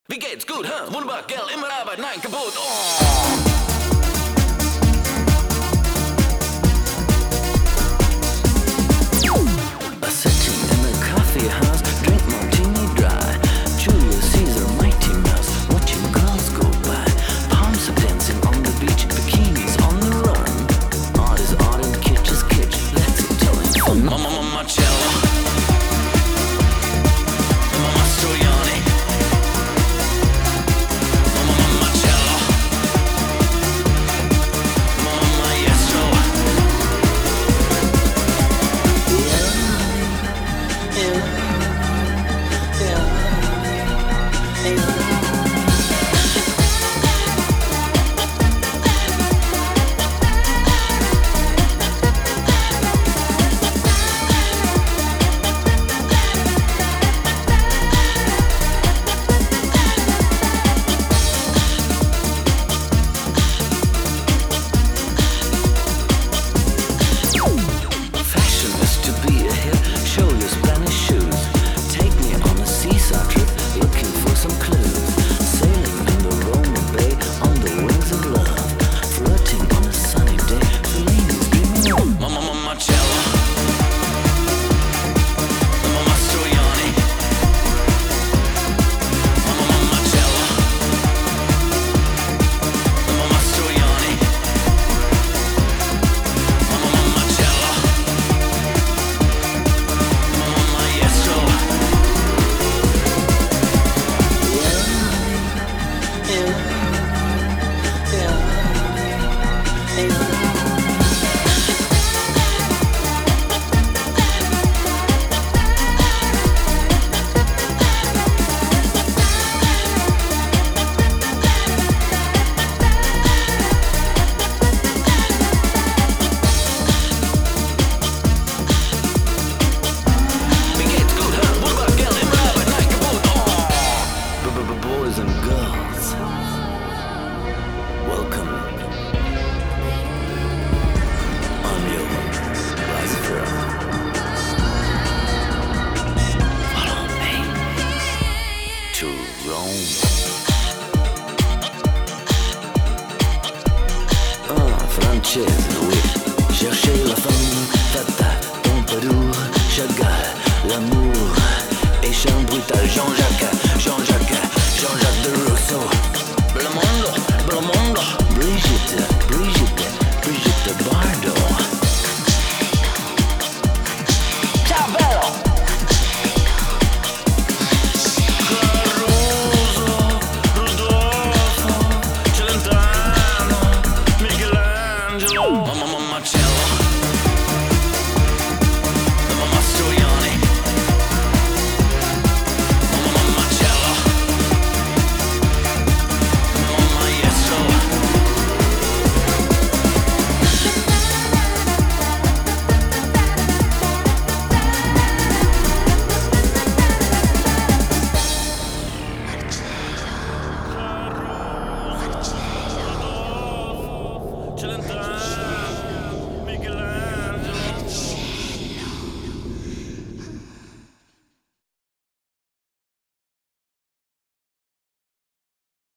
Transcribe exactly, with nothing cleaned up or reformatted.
Wie geht's? Gut, hä? Wunderbar, gell? Immer Arbeit, nein, kaputt. Oh. A sitting in a coffee house, drink martini dry. Julius Caesar, Mighty Mouse, watching girls go by. Palms are dancing on the beach, bikinis on the run. Art is art and kitsch is kitsch. Let's get telling fun. Mama, mama, Marcello. Mama Mastroianni. Mama, mama, Marcello. Mama, maestro. Fashion is to be a hit. Show your Spanish shoes. Take me on a seesaw trip, looking for some clues. Sailing in the Roma Bay on the wings of love. Flirting on a sunny day, Fellini's dreaming of Mama, mama, Marcello. Mama Mastroianni. Mama, mama, Marcello. Mama Mastroianni. Mama, mama, Marcello. Mama, maestro. Wie geht's? Gut, hä? Wunderbar, gell? Immer Arbeit, nein, kaputt. Oh. B-b-b- Boys and girls, welcome. I'm your vice throne. Follow me to Rome. Ah, Francese, oui. Cherchez la femme fatale, Pompadour, Chagall, l'amour et charme brutal. Jean-Jacques, Jean-Jacques, Jean-Jacques de Rousseau. Bello mondo, bello mondo. Brigitte, Brigitte, Brigitte Bardot. Ciao bello. Caruso, Rodolfo, Celentano, Michelangelo. Mamma, mamma, Marcello. Mama Mastroianni. Mama, mama, Marcello. Mama, maestro. Celentano.